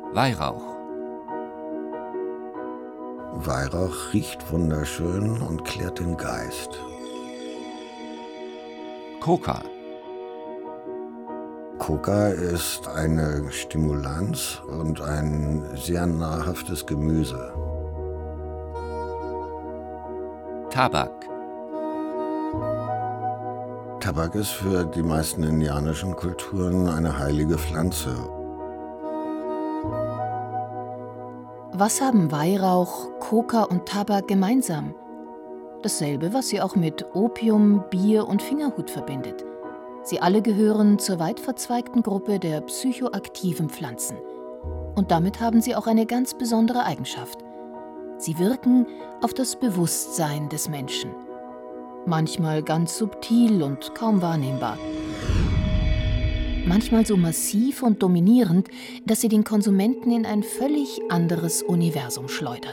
Weihrauch. Weihrauch riecht wunderschön und klärt den Geist. Coca. Coca ist eine Stimulanz und ein sehr nahrhaftes Gemüse. Tabak. Tabak ist für die meisten indianischen Kulturen eine heilige Pflanze. Was haben Weihrauch, Coca und Tabak gemeinsam? Dasselbe, was sie auch mit Opium, Bier und Fingerhut verbindet. Sie alle gehören zur weit verzweigten Gruppe der psychoaktiven Pflanzen. Und damit haben sie auch eine ganz besondere Eigenschaft. Sie wirken auf das Bewusstsein des Menschen. Manchmal ganz subtil und kaum wahrnehmbar. Manchmal so massiv und dominierend, dass sie den Konsumenten in ein völlig anderes Universum schleudern.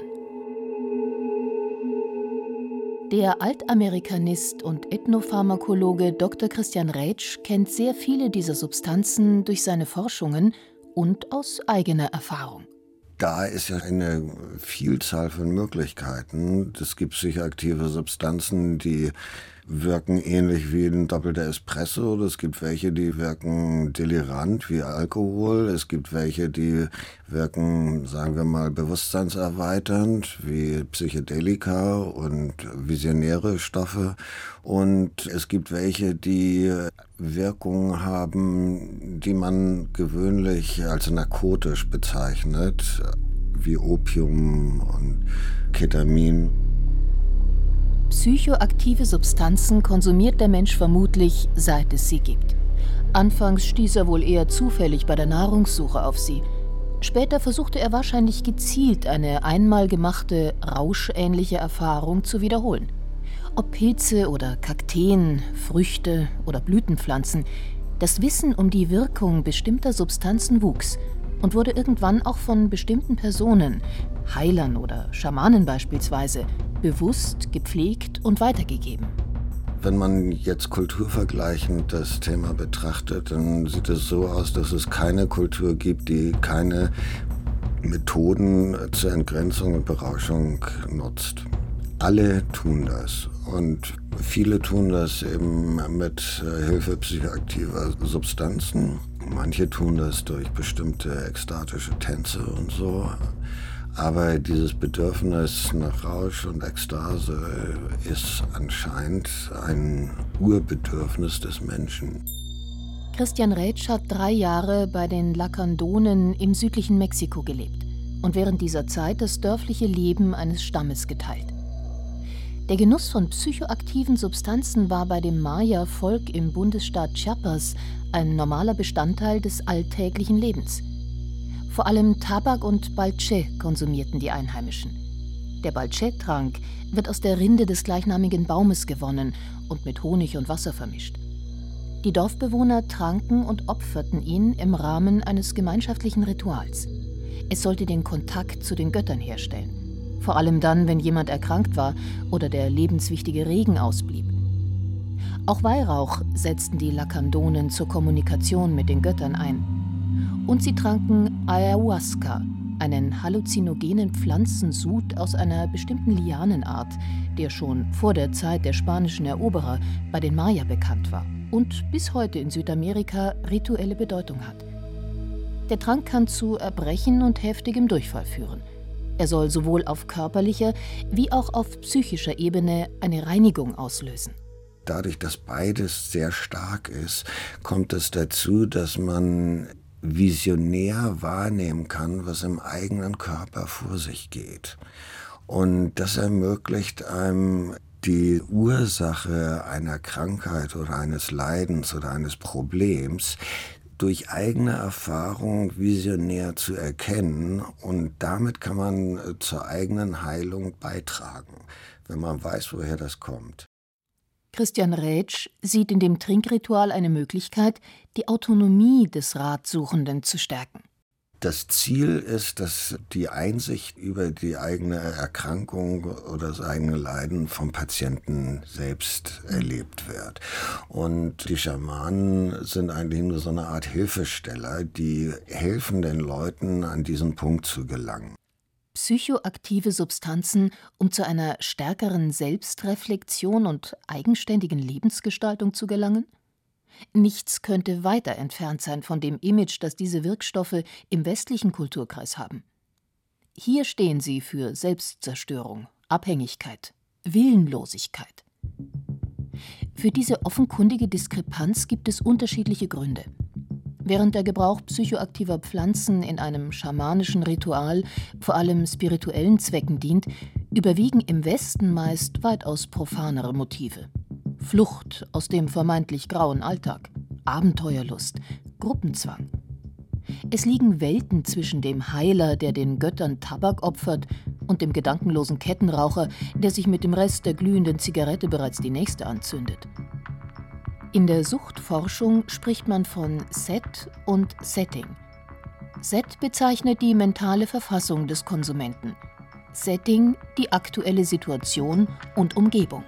Der Altamerikanist und Ethnopharmakologe Dr. Christian Rätsch kennt sehr viele dieser Substanzen durch seine Forschungen und aus eigener Erfahrung. Da ist ja eine Vielzahl von Möglichkeiten. Es gibt psychoaktive Substanzen, die wirken ähnlich wie ein doppelter Espresso. Es gibt welche, die wirken delirant wie Alkohol. Es gibt welche, die wirken, sagen wir mal, bewusstseinserweiternd wie Psychedelika und visionäre Stoffe. Und es gibt welche, die Wirkungen haben, die man gewöhnlich als narkotisch bezeichnet, wie Opium und Ketamin. Psychoaktive Substanzen konsumiert der Mensch vermutlich, seit es sie gibt. Anfangs stieß er wohl eher zufällig bei der Nahrungssuche auf sie. Später versuchte er wahrscheinlich gezielt, eine einmal gemachte, rauschähnliche Erfahrung zu wiederholen. Ob Pilze oder Kakteen, Früchte oder Blütenpflanzen, das Wissen um die Wirkung bestimmter Substanzen wuchs und wurde irgendwann auch von bestimmten Personen, Heilern oder Schamanen beispielsweise, bewusst, gepflegt und weitergegeben. Wenn man jetzt kulturvergleichend das Thema betrachtet, dann sieht es so aus, dass es keine Kultur gibt, die keine Methoden zur Entgrenzung und Berauschung nutzt. Alle tun das und viele tun das eben mit Hilfe psychoaktiver Substanzen. Manche tun das durch bestimmte ekstatische Tänze und so. Aber dieses Bedürfnis nach Rausch und Ekstase ist anscheinend ein Urbedürfnis des Menschen. Christian Rätsch hat 3 Jahre bei den Lacandonen im südlichen Mexiko gelebt und während dieser Zeit das dörfliche Leben eines Stammes geteilt. Der Genuss von psychoaktiven Substanzen war bei dem Maya-Volk im Bundesstaat Chiapas ein normaler Bestandteil des alltäglichen Lebens. Vor allem Tabak und Balché konsumierten die Einheimischen. Der Balché-Trank wird aus der Rinde des gleichnamigen Baumes gewonnen und mit Honig und Wasser vermischt. Die Dorfbewohner tranken und opferten ihn im Rahmen eines gemeinschaftlichen Rituals. Es sollte den Kontakt zu den Göttern herstellen. Vor allem dann, wenn jemand erkrankt war oder der lebenswichtige Regen ausblieb. Auch Weihrauch setzten die Lacandonen zur Kommunikation mit den Göttern ein. Und sie tranken Ayahuasca, einen halluzinogenen Pflanzensud aus einer bestimmten Lianenart, der schon vor der Zeit der spanischen Eroberer bei den Maya bekannt war und bis heute in Südamerika rituelle Bedeutung hat. Der Trank kann zu Erbrechen und heftigem Durchfall führen. Er soll sowohl auf körperlicher wie auch auf psychischer Ebene eine Reinigung auslösen. Dadurch, dass beides sehr stark ist, kommt es dazu, dass man visionär wahrnehmen kann, was im eigenen Körper vor sich geht. Und das ermöglicht einem, die Ursache einer Krankheit oder eines Leidens oder eines Problems durch eigene Erfahrung visionär zu erkennen, und damit kann man zur eigenen Heilung beitragen, wenn man weiß, woher das kommt. Christian Rätsch sieht in dem Trinkritual eine Möglichkeit, die Autonomie des Ratsuchenden zu stärken. Das Ziel ist, dass die Einsicht über die eigene Erkrankung oder das eigene Leiden vom Patienten selbst erlebt wird. Und die Schamanen sind eigentlich nur so eine Art Hilfesteller, die helfen den Leuten, an diesen Punkt zu gelangen. Psychoaktive Substanzen, um zu einer stärkeren Selbstreflexion und eigenständigen Lebensgestaltung zu gelangen? Nichts könnte weiter entfernt sein von dem Image, das diese Wirkstoffe im westlichen Kulturkreis haben. Hier stehen sie für Selbstzerstörung, Abhängigkeit, Willenlosigkeit. Für diese offenkundige Diskrepanz gibt es unterschiedliche Gründe. Während der Gebrauch psychoaktiver Pflanzen in einem schamanischen Ritual vor allem spirituellen Zwecken dient, überwiegen im Westen meist weitaus profanere Motive. Flucht aus dem vermeintlich grauen Alltag, Abenteuerlust, Gruppenzwang. Es liegen Welten zwischen dem Heiler, der den Göttern Tabak opfert, und dem gedankenlosen Kettenraucher, der sich mit dem Rest der glühenden Zigarette bereits die nächste anzündet. In der Suchtforschung spricht man von Set und Setting. Set bezeichnet die mentale Verfassung des Konsumenten, Setting die aktuelle Situation und Umgebung.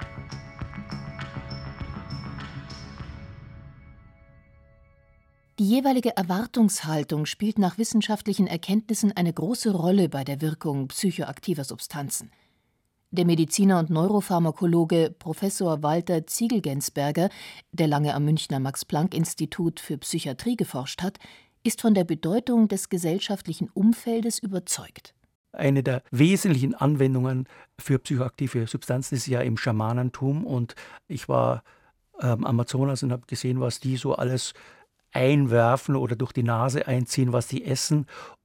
Die jeweilige Erwartungshaltung spielt nach wissenschaftlichen Erkenntnissen eine große Rolle bei der Wirkung psychoaktiver Substanzen. Der Mediziner und Neuropharmakologe Professor Walter Ziegelgensberger, der lange am Münchner Max-Planck-Institut für Psychiatrie geforscht hat, ist von der Bedeutung des gesellschaftlichen Umfeldes überzeugt. Eine der wesentlichen Anwendungen für psychoaktive Substanzen ist ja im Schamanentum. Und ich war am Amazonas und habe gesehen, was die so alles einwerfen oder durch die Nase einziehen, was die essen,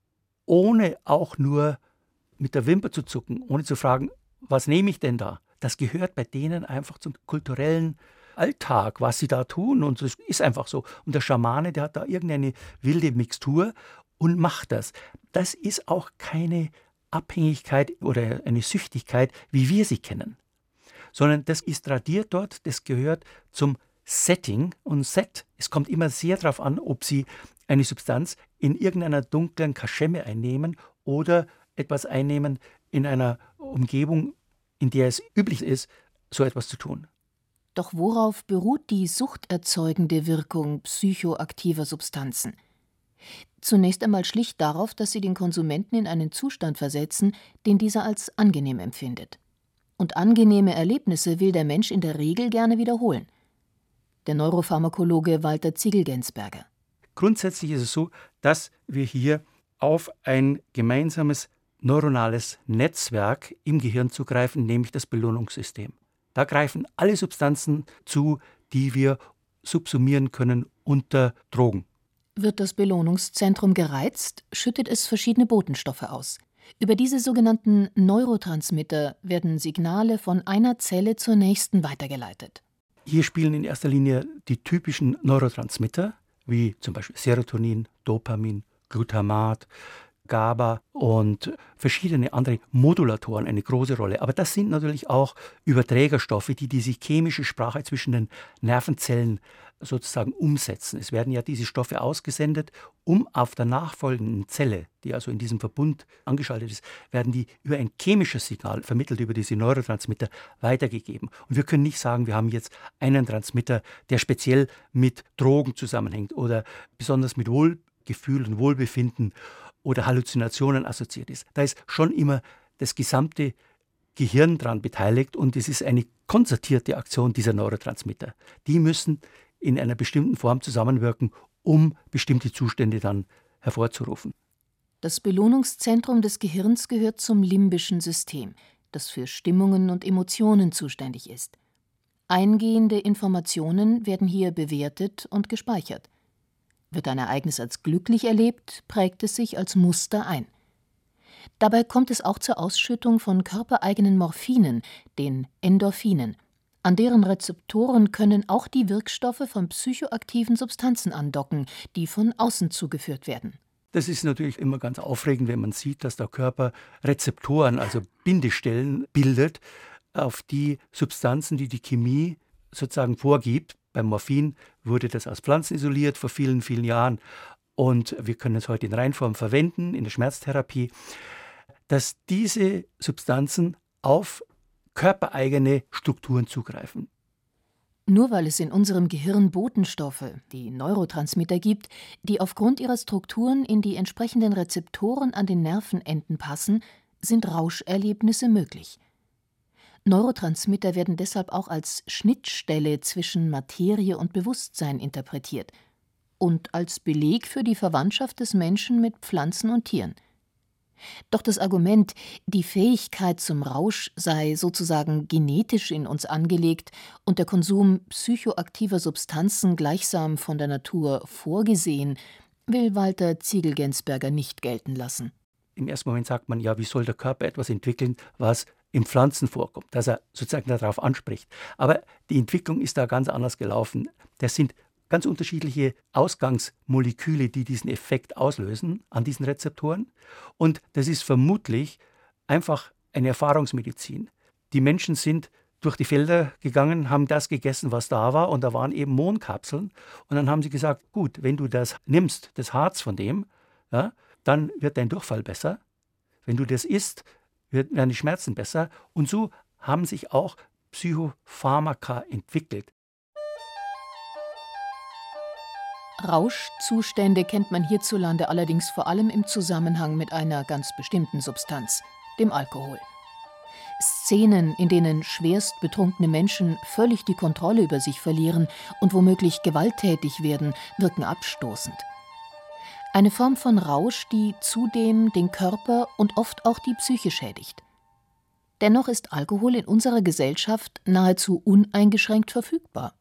ohne auch nur mit der Wimper zu zucken, ohne zu fragen, was nehme ich denn da? Das gehört bei denen einfach zum kulturellen Alltag, was sie da tun, und das ist einfach so. Und der Schamane, der hat da irgendeine wilde Mixtur und macht das. Das ist auch keine Abhängigkeit oder eine Süchtigkeit, wie wir sie kennen, sondern das ist tradiert dort, das gehört zum Setting und Set. Es kommt immer sehr darauf an, ob Sie eine Substanz in irgendeiner dunklen Kaschemme einnehmen oder etwas einnehmen in einer Umgebung, in der es üblich ist, so etwas zu tun. Doch worauf beruht die suchterzeugende Wirkung psychoaktiver Substanzen? Zunächst einmal schlicht darauf, dass sie den Konsumenten in einen Zustand versetzen, den dieser als angenehm empfindet. Und angenehme Erlebnisse will der Mensch in der Regel gerne wiederholen. Der Neuropharmakologe Walter Ziegelgensberger. Grundsätzlich ist es so, dass wir hier auf ein gemeinsames neuronales Netzwerk im Gehirn zugreifen, nämlich das Belohnungssystem. Da greifen alle Substanzen zu, die wir subsumieren können unter Drogen. Wird das Belohnungszentrum gereizt, schüttet es verschiedene Botenstoffe aus. Über diese sogenannten Neurotransmitter werden Signale von einer Zelle zur nächsten weitergeleitet. Hier spielen in erster Linie die typischen Neurotransmitter, wie zum Beispiel Serotonin, Dopamin, Glutamat, GABA und verschiedene andere Modulatoren eine große Rolle. Aber das sind natürlich auch Überträgerstoffe, die diese chemische Sprache zwischen den Nervenzellen sozusagen umsetzen. Es werden ja diese Stoffe ausgesendet, um auf der nachfolgenden Zelle, die also in diesem Verbund angeschaltet ist, werden die über ein chemisches Signal, vermittelt über diese Neurotransmitter, weitergegeben. Und wir können nicht sagen, wir haben jetzt einen Transmitter, der speziell mit Drogen zusammenhängt oder besonders mit Wohlgefühl und Wohlbefinden oder Halluzinationen assoziiert ist. Da ist schon immer das gesamte Gehirn daran beteiligt und es ist eine konzertierte Aktion dieser Neurotransmitter. Die müssen in einer bestimmten Form zusammenwirken, um bestimmte Zustände dann hervorzurufen. Das Belohnungszentrum des Gehirns gehört zum limbischen System, das für Stimmungen und Emotionen zuständig ist. Eingehende Informationen werden hier bewertet und gespeichert. Wird ein Ereignis als glücklich erlebt, prägt es sich als Muster ein. Dabei kommt es auch zur Ausschüttung von körpereigenen Morphinen, den Endorphinen. An deren Rezeptoren können auch die Wirkstoffe von psychoaktiven Substanzen andocken, die von außen zugeführt werden. Das ist natürlich immer ganz aufregend, wenn man sieht, dass der Körper Rezeptoren, also Bindestellen, bildet auf die Substanzen, die die Chemie sozusagen vorgibt. Beim Morphin wurde das aus Pflanzen isoliert vor vielen, vielen Jahren. und wir können es heute in Reinform verwenden, in der Schmerztherapie, dass diese Substanzen auf körpereigene Strukturen zugreifen. Nur weil es in unserem Gehirn Botenstoffe, die Neurotransmitter gibt, die aufgrund ihrer Strukturen in die entsprechenden Rezeptoren an den Nervenenden passen, sind Rauscherlebnisse möglich. Neurotransmitter werden deshalb auch als Schnittstelle zwischen Materie und Bewusstsein interpretiert und als Beleg für die Verwandtschaft des Menschen mit Pflanzen und Tieren. Doch das Argument, die Fähigkeit zum Rausch sei sozusagen genetisch in uns angelegt und der Konsum psychoaktiver Substanzen gleichsam von der Natur vorgesehen, will Walter Ziegel-Gensberger nicht gelten lassen. Im ersten Moment sagt man, ja, wie soll der Körper etwas entwickeln, was in Pflanzen vorkommt, dass er sozusagen darauf anspricht. Aber die Entwicklung ist da ganz anders gelaufen. Das sind ganz unterschiedliche Ausgangsmoleküle, die diesen Effekt auslösen an diesen Rezeptoren. Und das ist vermutlich einfach eine Erfahrungsmedizin. Die Menschen sind durch die Felder gegangen, haben das gegessen, was da war, und da waren eben Mohnkapseln. Und dann haben sie gesagt, gut, wenn du das nimmst, das Harz von dem, ja, dann wird dein Durchfall besser. Wenn du das isst, werden die Schmerzen besser. Und so haben sich auch Psychopharmaka entwickelt. Rauschzustände kennt man hierzulande allerdings vor allem im Zusammenhang mit einer ganz bestimmten Substanz, dem Alkohol. Szenen, in denen schwerst betrunkene Menschen völlig die Kontrolle über sich verlieren und womöglich gewalttätig werden, wirken abstoßend. Eine Form von Rausch, die zudem den Körper und oft auch die Psyche schädigt. Dennoch ist Alkohol in unserer Gesellschaft nahezu uneingeschränkt verfügbar.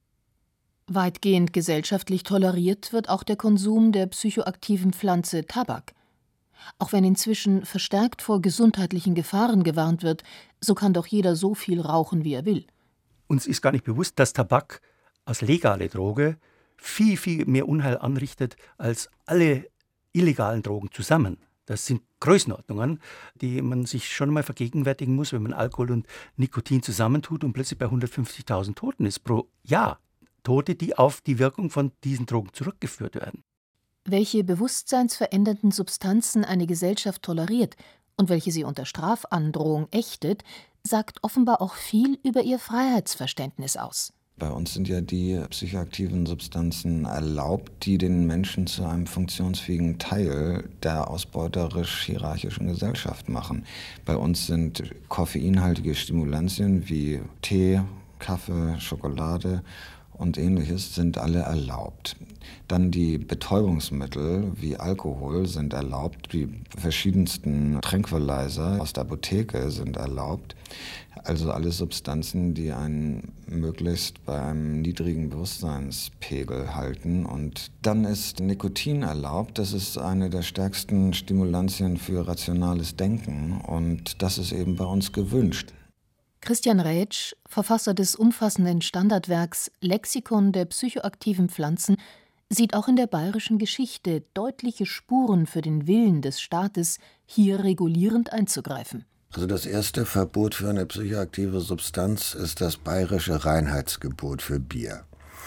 Weitgehend gesellschaftlich toleriert wird auch der Konsum der psychoaktiven Pflanze Tabak. Auch wenn inzwischen verstärkt vor gesundheitlichen Gefahren gewarnt wird, so kann doch jeder so viel rauchen, wie er will. Uns ist gar nicht bewusst, dass Tabak als legale Droge viel, viel mehr Unheil anrichtet als alle illegalen Drogen zusammen. Das sind Größenordnungen, die man sich schon mal vergegenwärtigen muss, wenn man Alkohol und Nikotin zusammentut und plötzlich bei 150.000 Toten ist pro Jahr. Tote, die auf die Wirkung von diesen Drogen zurückgeführt werden. Welche bewusstseinsverändernden Substanzen eine Gesellschaft toleriert und welche sie unter Strafandrohung ächtet, sagt offenbar auch viel über ihr Freiheitsverständnis aus. Bei uns sind ja die psychoaktiven Substanzen erlaubt, die den Menschen zu einem funktionsfähigen Teil der ausbeuterisch-hierarchischen Gesellschaft machen. Bei uns sind koffeinhaltige Stimulantien wie Tee, Kaffee, Schokolade und Ähnliches sind alle erlaubt. Dann die Betäubungsmittel wie Alkohol sind erlaubt, die verschiedensten Tranquilizer aus der Apotheke sind erlaubt. Also alle Substanzen, die einen möglichst bei einem niedrigen Bewusstseinspegel halten. Und dann ist Nikotin erlaubt. Das ist eine der stärksten Stimulantien für rationales Denken. Und das ist eben bei uns gewünscht. Christian Rätsch, Verfasser des umfassenden Standardwerks Lexikon der psychoaktiven Pflanzen, sieht auch in der bayerischen Geschichte deutliche Spuren für den Willen des Staates, hier regulierend einzugreifen. Also das erste Verbot für eine psychoaktive Substanz ist das bayerische Reinheitsgebot für Bier.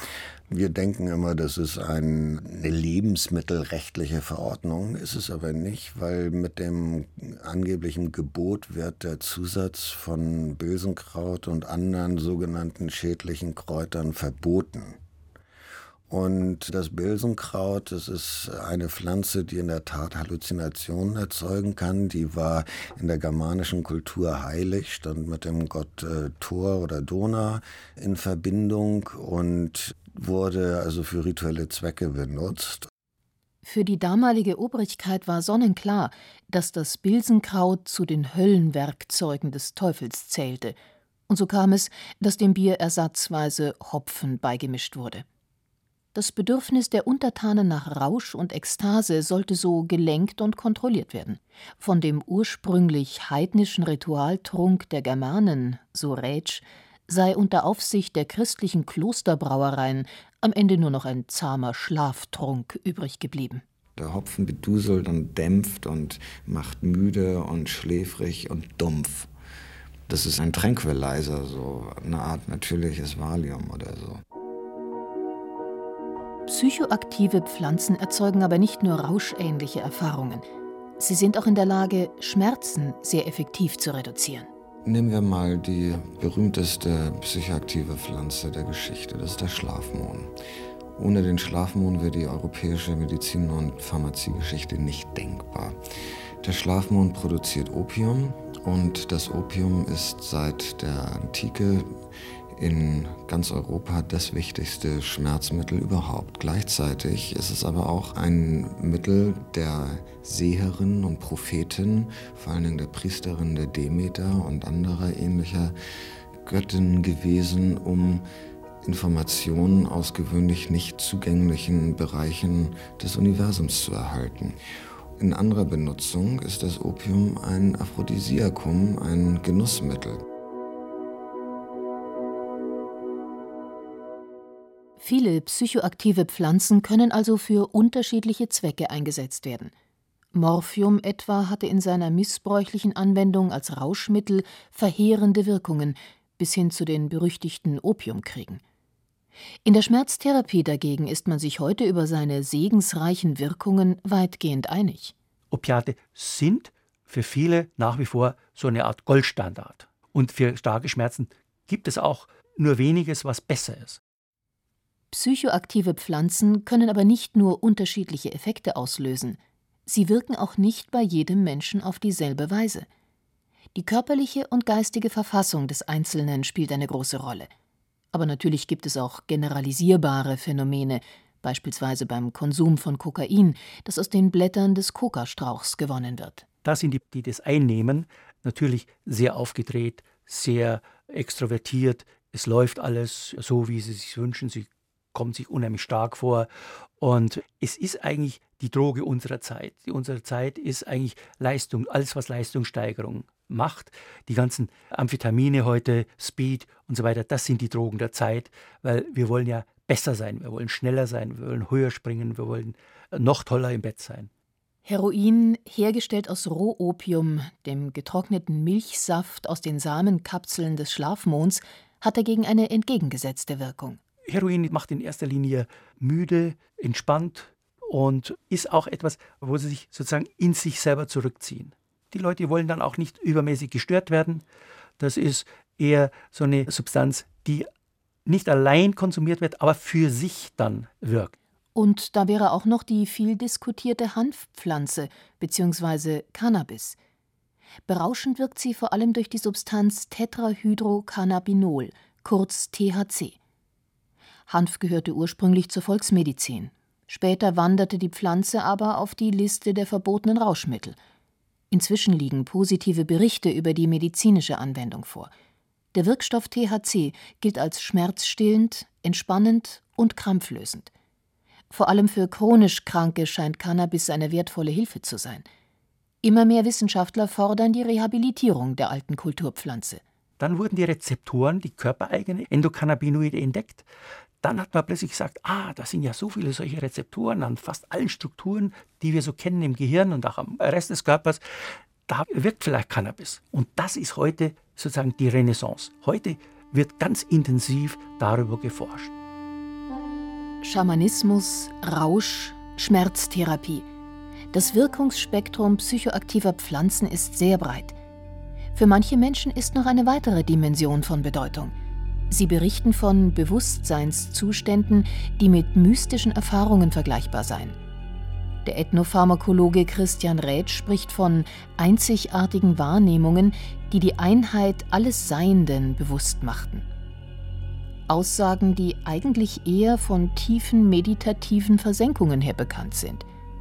Wir denken immer, das ist eine lebensmittelrechtliche Verordnung, ist es aber nicht, weil mit dem angeblichen Gebot wird der Zusatz von Bilsenkraut und anderen sogenannten schädlichen Kräutern verboten. Und das Bilsenkraut, das ist eine Pflanze, die in der Tat Halluzinationen erzeugen kann. Die war in der germanischen Kultur heilig, stand mit dem Gott Thor oder Donau in Verbindung und wurde also für rituelle Zwecke benutzt. Für die damalige Obrigkeit war sonnenklar, dass das Bilsenkraut zu den Höllenwerkzeugen des Teufels zählte. Und so kam es, dass dem Bier ersatzweise Hopfen beigemischt wurde. Das Bedürfnis der Untertanen nach Rausch und Ekstase sollte so gelenkt und kontrolliert werden. Von dem ursprünglich heidnischen Ritualtrunk der Germanen, so Rätsch, sei unter Aufsicht der christlichen Klosterbrauereien am Ende nur noch ein zahmer Schlaftrunk übrig geblieben. Der Hopfen beduselt und dämpft und macht müde und schläfrig und dumpf. Das ist ein Tranquilizer, so eine Art natürliches Valium oder so. Psychoaktive Pflanzen erzeugen aber nicht nur rauschähnliche Erfahrungen. Sie sind auch in der Lage, Schmerzen sehr effektiv zu reduzieren. Nehmen wir mal die berühmteste psychoaktive Pflanze der Geschichte, das ist der Schlafmohn. Ohne den Schlafmohn wäre die europäische Medizin- und Pharmaziegeschichte nicht denkbar. Der Schlafmohn produziert Opium und das Opium ist seit der Antike in ganz Europa das wichtigste Schmerzmittel überhaupt. Gleichzeitig ist es aber auch ein Mittel der Seherinnen und Propheten, vor allen Dingen der Priesterin der Demeter und anderer ähnlicher Göttinnen gewesen, um Informationen aus gewöhnlich nicht zugänglichen Bereichen des Universums zu erhalten. In anderer Benutzung ist das Opium ein Aphrodisiakum, ein Genussmittel. Viele psychoaktive Pflanzen können also für unterschiedliche Zwecke eingesetzt werden. Morphium etwa hatte in seiner missbräuchlichen Anwendung als Rauschmittel verheerende Wirkungen, bis hin zu den berüchtigten Opiumkriegen. In der Schmerztherapie dagegen ist man sich heute über seine segensreichen Wirkungen weitgehend einig. Opiate sind für viele nach wie vor so eine Art Goldstandard. Und für starke Schmerzen gibt es auch nur weniges, was besser ist. Psychoaktive Pflanzen können aber nicht nur unterschiedliche Effekte auslösen. Sie wirken auch nicht bei jedem Menschen auf dieselbe Weise. Die körperliche und geistige Verfassung des Einzelnen spielt eine große Rolle. Aber natürlich gibt es auch generalisierbare Phänomene, beispielsweise beim Konsum von Kokain, das aus den Blättern des Kokastrauchs gewonnen wird. Da sind die das einnehmen, natürlich sehr aufgedreht, sehr extrovertiert. Es läuft alles so, wie sie sich wünschen. Sie kommen sich unheimlich stark vor. Und es ist eigentlich die Droge unserer Zeit. Unsere Zeit ist eigentlich Leistung, alles was Leistungssteigerung macht. Die ganzen Amphetamine heute, Speed und so weiter, das sind die Drogen der Zeit, weil wir wollen ja besser sein, wir wollen schneller sein, wir wollen höher springen, wir wollen noch toller im Bett sein. Heroin, hergestellt aus Rohopium, dem getrockneten Milchsaft aus den Samenkapseln des Schlafmohns, hat dagegen eine entgegengesetzte Wirkung. Heroin macht in erster Linie müde, entspannt und ist auch etwas, wo sie sich sozusagen in sich selber zurückziehen. Die Leute wollen dann auch nicht übermäßig gestört werden. Das ist eher so eine Substanz, die nicht allein konsumiert wird, aber für sich dann wirkt. Und da wäre auch noch die viel diskutierte Hanfpflanze bzw. Cannabis. Berauschend wirkt sie vor allem durch die Substanz Tetrahydrocannabinol, kurz THC. Hanf gehörte ursprünglich zur Volksmedizin. Später wanderte die Pflanze aber auf die Liste der verbotenen Rauschmittel. Inzwischen liegen positive Berichte über die medizinische Anwendung vor. Der Wirkstoff THC gilt als schmerzstillend, entspannend und krampflösend. Vor allem für chronisch Kranke scheint Cannabis eine wertvolle Hilfe zu sein. Immer mehr Wissenschaftler fordern die Rehabilitierung der alten Kulturpflanze. Dann wurden die Rezeptoren, die körpereigenen Endokannabinoide entdeckt. Dann hat man plötzlich gesagt, da sind ja so viele solche Rezeptoren an fast allen Strukturen, die wir so kennen im Gehirn und auch am Rest des Körpers. Da wirkt vielleicht Cannabis. Und das ist heute sozusagen die Renaissance. Heute wird ganz intensiv darüber geforscht. Schamanismus, Rausch, Schmerztherapie. Das Wirkungsspektrum psychoaktiver Pflanzen ist sehr breit. Für manche Menschen ist noch eine weitere Dimension von Bedeutung. Sie berichten von Bewusstseinszuständen, die mit mystischen Erfahrungen vergleichbar seien. Der Ethnopharmakologe Christian Rätsch spricht von einzigartigen Wahrnehmungen, die die Einheit alles Seienden bewusst machten. Aussagen, die eigentlich eher von tiefen meditativen Versenkungen her bekannt sind.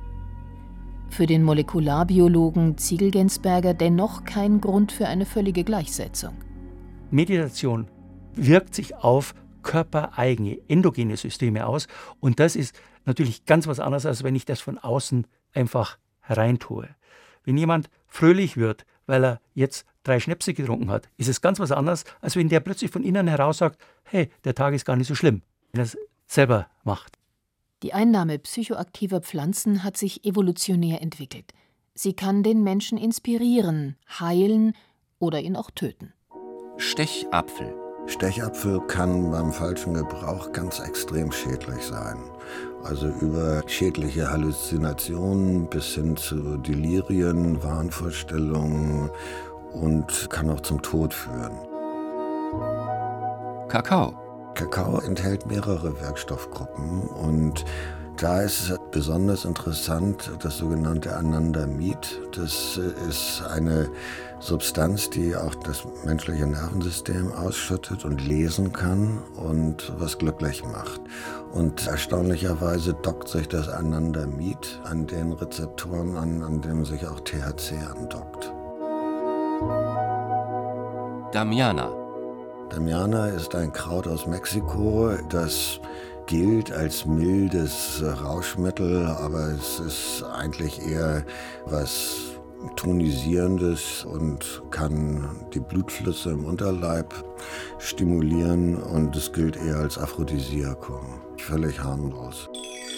Für den Molekularbiologen Ziegel-Gensberger dennoch kein Grund für eine völlige Gleichsetzung. Meditation wirkt sich auf körpereigene, endogene Systeme aus. Und das ist natürlich ganz was anderes, als wenn ich das von außen einfach hereintue. Wenn jemand fröhlich wird, weil er jetzt 3 Schnäpse getrunken hat, ist es ganz was anderes, als wenn der plötzlich von innen heraus sagt, hey, der Tag ist gar nicht so schlimm, wenn er es selber macht. Die Einnahme psychoaktiver Pflanzen hat sich evolutionär entwickelt. Sie kann den Menschen inspirieren, heilen oder ihn auch töten. Stechapfel. Stechapfel kann beim falschen Gebrauch ganz extrem schädlich sein. Also über schädliche Halluzinationen bis hin zu Delirien, Wahnvorstellungen und kann auch zum Tod führen. Kakao. Kakao enthält mehrere Werkstoffgruppen und da ist es besonders interessant das sogenannte Anandamid. Das ist eine Substanz, die auch das menschliche Nervensystem ausschüttet und lesen kann und was glücklich macht. Und erstaunlicherweise dockt sich das Anandamid an den Rezeptoren an denen sich auch THC andockt. Damiana. Damiana ist ein Kraut aus Mexiko, das gilt als mildes Rauschmittel, aber es ist eigentlich eher was Tonisierendes und kann die Blutflüsse im Unterleib stimulieren und es gilt eher als Aphrodisiakum. Völlig harmlos.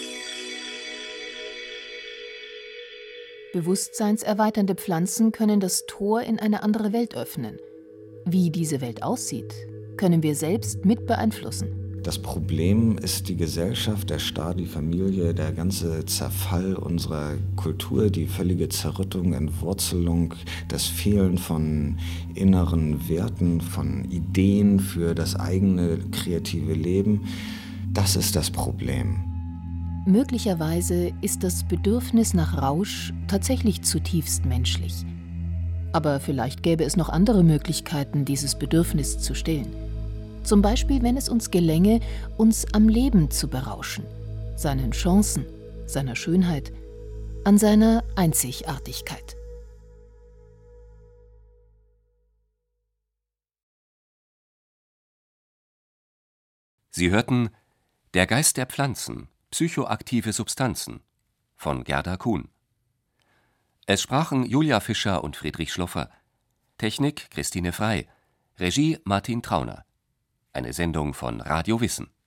Bewusstseinserweiternde Pflanzen können das Tor in eine andere Welt öffnen. Wie diese Welt aussieht, können wir selbst mit beeinflussen. Das Problem ist die Gesellschaft, der Staat, die Familie, der ganze Zerfall unserer Kultur, die völlige Zerrüttung, Entwurzelung, das Fehlen von inneren Werten, von Ideen für das eigene kreative Leben. Das ist das Problem. Möglicherweise ist das Bedürfnis nach Rausch tatsächlich zutiefst menschlich. Aber vielleicht gäbe es noch andere Möglichkeiten, dieses Bedürfnis zu stillen. Zum Beispiel, wenn es uns gelänge, uns am Leben zu berauschen, seinen Chancen, seiner Schönheit, an seiner Einzigartigkeit. Sie hörten Der Geist der Pflanzen, psychoaktive Substanzen von Gerda Kuhn. Es sprachen Julia Fischer und Friedrich Schluffer. Technik Christine Frey. Regie Martin Trauner. Eine Sendung von Radio Wissen.